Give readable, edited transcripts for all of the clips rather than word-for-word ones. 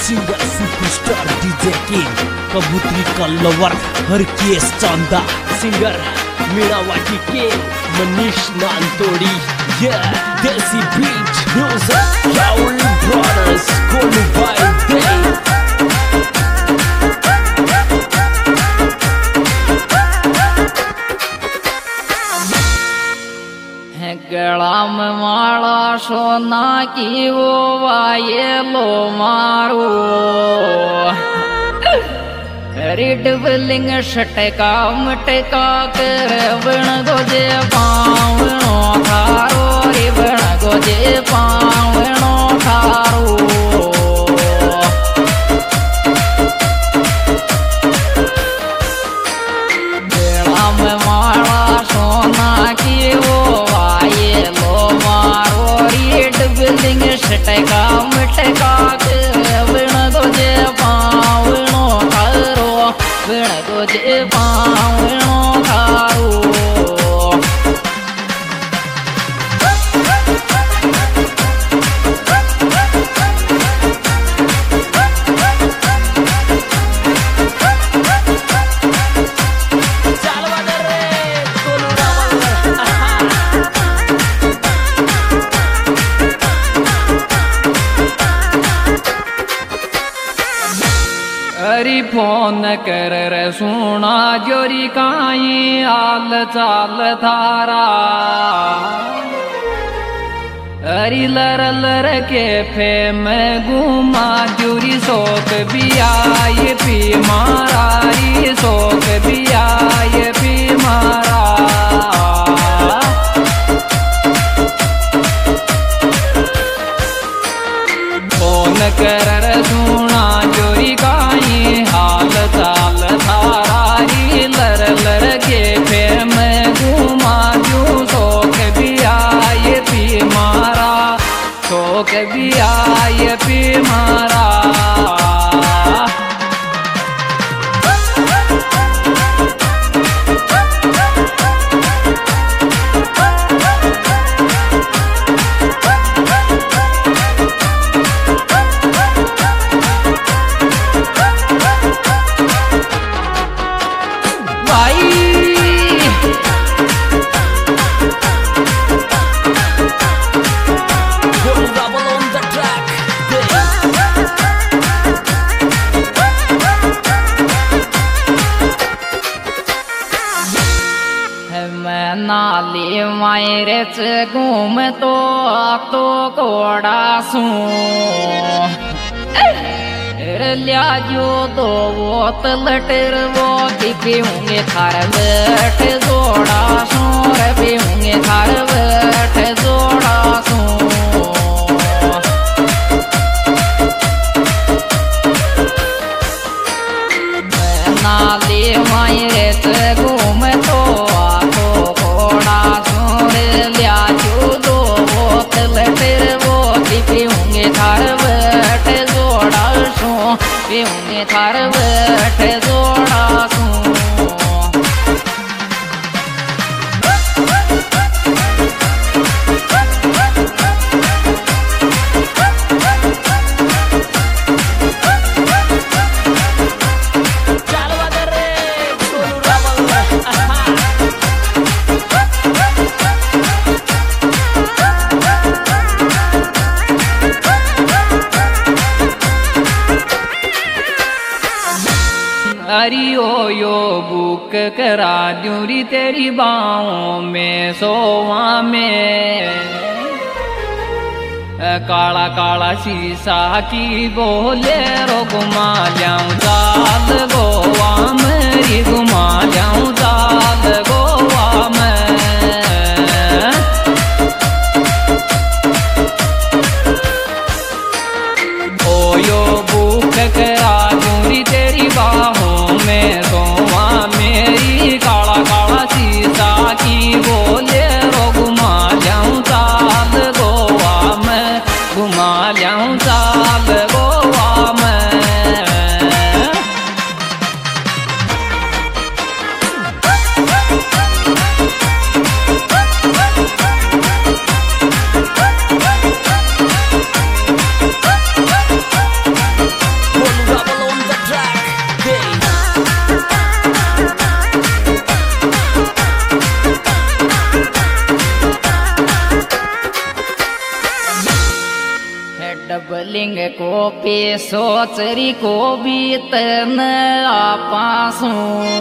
Singer superstar DJ King कबूतरी का lover Harkesh Chanda singer Mirawati के Manish Nantodi desi beat music Rahul brothers Kolu बाय डे गला में माला सोना की वो वायलो मारो रिड बिलिंग शटका मटका कर बण गोजे पावनो थारो रे बण गोजे पावनो थारो गला में माला सोना की वो बिल्डिंग शटका मटका बिण गोजे पावनो थारो बिण गोजे पावनो थारो अरी फोन कर रे सुना जोरी काई आल चाल थारा अरी लर लर के फे में घूमा जोरी शोक भी आए पी मारा री शोक भी आए पी मारा फोन कर रे सुना जोरी काई हाल चाल थारा री लर लर के फिर मैं घूमा जू शोक भी आए पी मारा शोक भी आए पी मारा नाली मायरे च घूम तो कोड़ा सू लिया जो दो बोतल टर वो की पीऊंगे थार बैठ जोड़ा सू रे पीऊंगे थार बैठ जोड़ा सू नाली मायरे च घूम तो थार बैठ जोड़ा सू पीऊंगे थार बैठ जोड़ा सू अरी ओ यो बुक करा दूरी तेरी बाहों में सोवा में काला काला शीशा की बोले रो घुमा जाऊं चाल गोवा मेरी घुमा जाऊं चाल गोवा में ओ यो बुक करा दूरी तेरी बाहों में सोवा मेरी काला काला शीशा की बोले रो घुमा जाऊं चाल गोवा में घुमा जाऊं चाल गोवा में डबलिंग को पे सोचरी को भी तन आपासू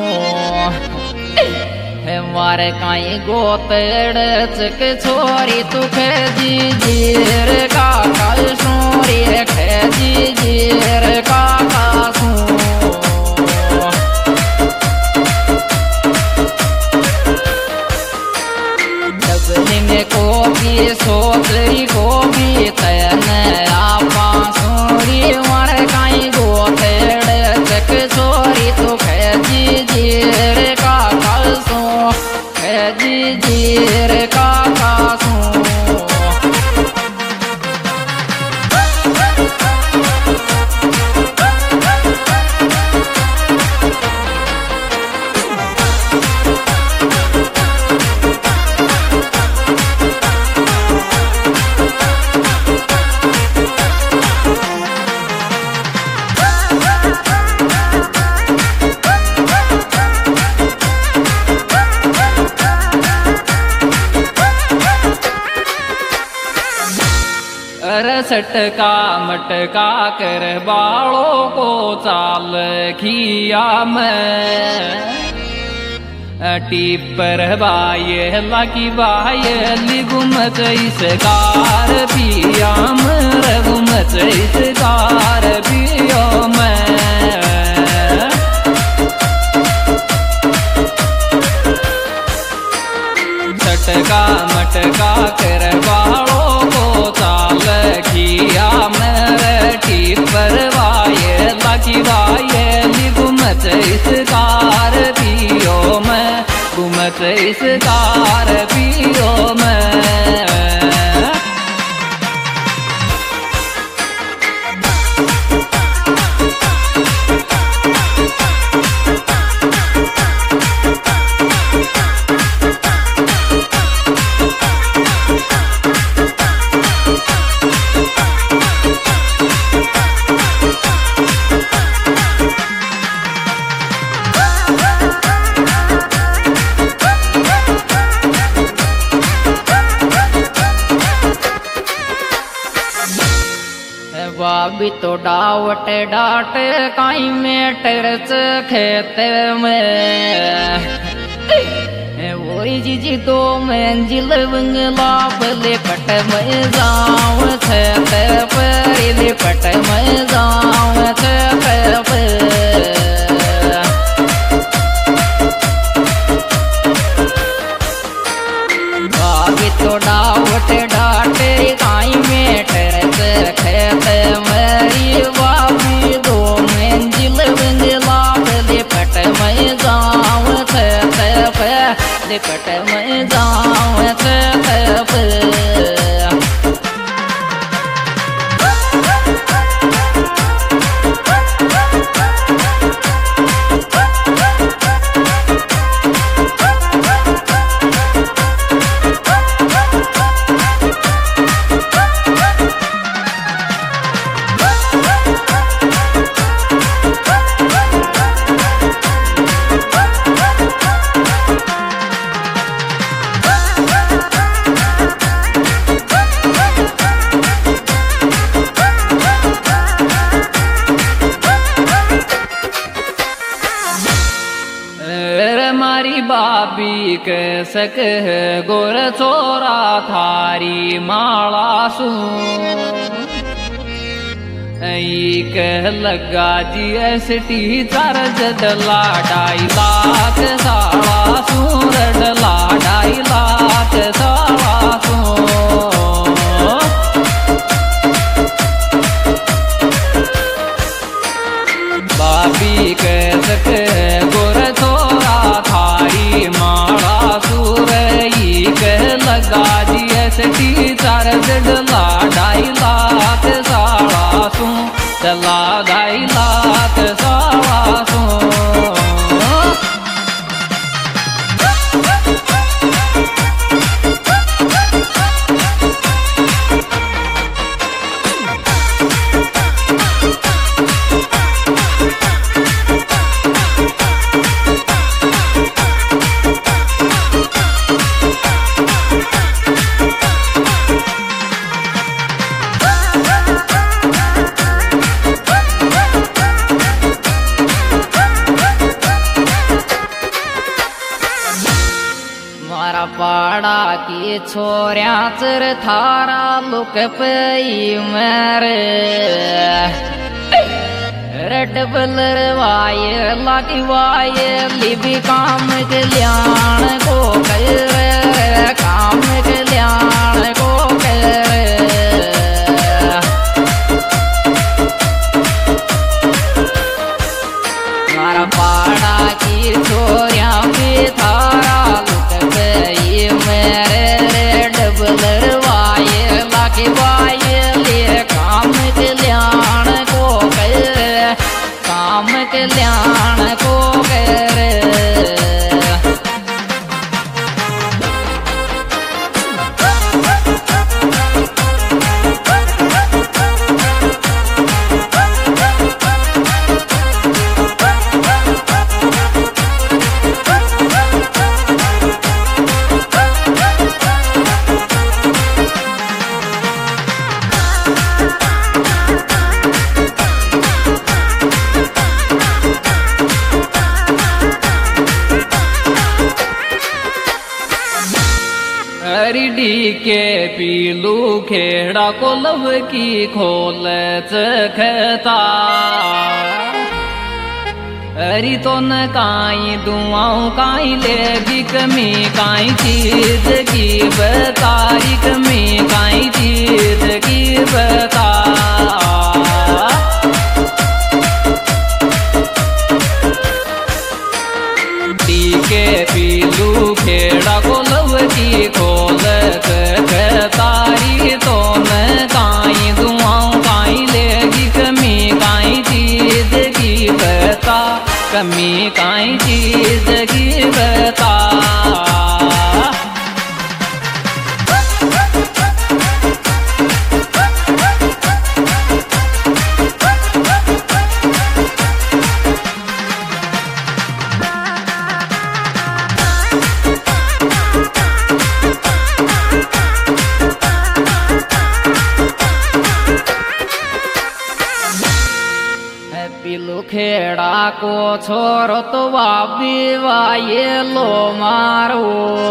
मारे काई गोतड़ चक छोरी तू खेजी जीर का कल सोरी खेजी जीर का कासू डबलिंग को भी सोचरी को भी तन आपा सोरी मारे काई गोतड़ चक छोरी तू खेजी जीर का कल सो खेजी जीर का कासू सटका मटका कर बालों को चाल खिया में टीपर बाये लकी बाये लिगुम चैसकार पिया रघुम चैसकार पियो में सटका मटका कर बालों को चाल खिया मेरे टीपर वाये लकी वाये लिगुम चैसकार पियो में गुम चैसकार पियो में भी तो डावट डाट काई में टरच खेत में वही जीजी दो मंजिल बंगला बले पट में जाऊं छत पर पट में जाऊं छत पर भी तो डावट डाट काई में टरच खेत मेरी बाबी दो मंजिल बंगला बले पट में जाऊं छत पर पट में जाऊं छत पर बाबी के सक गोर छोरा थारी माला सू कह लगा GST चार्ज डला 2.5 लाख साला सूर डला 2.5 लाख साला सू बाबी के सक गोर छोरा थारी माला सूरई कह लगा GST चार्ज डला 2.5 लाख साला सू चला 2.5 लाख साला सू छोऱ्या चर थारा लुक पई मेरे रेड बलर वाय लागी वाय लिबी काम कल्याण को कर काम कल्याण को कर मारा पाड़ा की छोरिया भी थारा लुक पई मेरे रेड बलर वाय लागी वाय ले काम कल्याण को कर काम कल्याण को कर हरिडी के पीलू खेड़ा को लव की खोल चखता हरी तो न काई दुआओं काई ले भी कमी काई चीज की बतारी कमी काई चीज की बता के पीलू खेड़ा को लव की खोल तारी तो न काई दुआओं काई लेगी कमी काई चीज की बता कमी काई चीज की बता पीलू खेड़ा को छोरो तो वाबी वाये लो मारो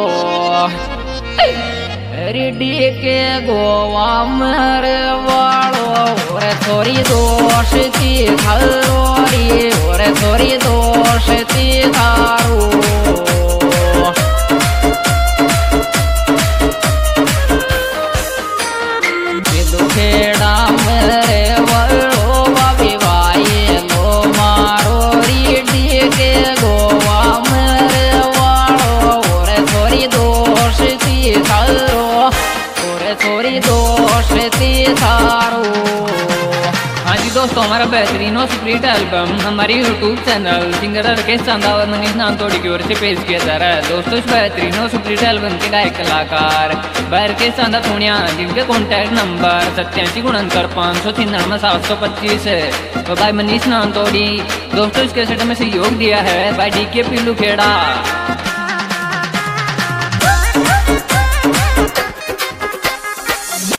रेडी के गोवा मरे वालो और थोड़ी दोष की खरोरी और थोड़ी दोष की थारो पीलू खेड़ा मरे वालो वाबी वाये लो मारो रेडी के गोवा मरे वालो और थोड़ी दोष की थारो थोड़ी दोष थी थारो। हाँ जी दोस्तों, हमारा बेहतरीन और स्प्लिट एल्बम हमारी YouTube channel singer Rakesh Chanda और मनीष नांतोड़ी की ओर से पेश किया जा रहा है। दोस्तों, इस बेहतरीन और स्प्लिट एल्बम के गायक कलाकार भाई राकेश चांदा पूर्णिया, जिनके कॉन्टैक्ट नंबर 8769 है और भाई मनीष नांतोड़ी। दोस्तों, इस कैसेट में सहयोग दिया है भाई DK पीलू खेड़ा।